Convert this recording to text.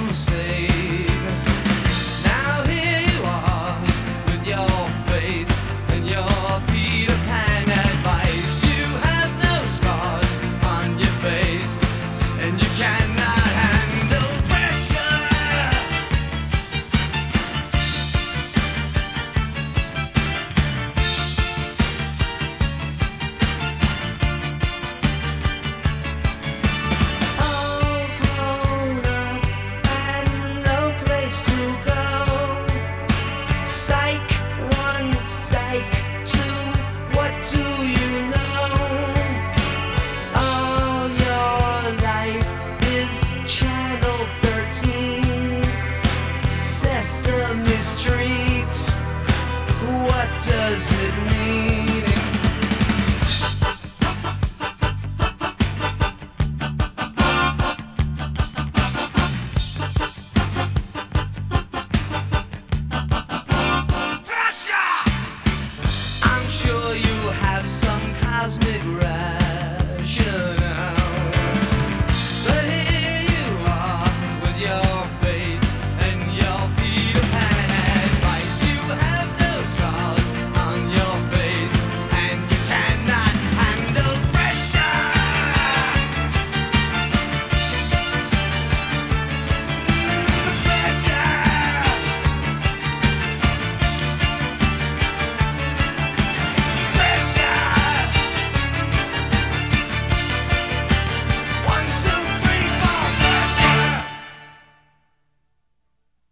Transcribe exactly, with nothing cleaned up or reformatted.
to save. Now here you are with your faith and your Peter Pan advice. You have no scars on your face, and you cannot handle pressure. All grown up and no place to go.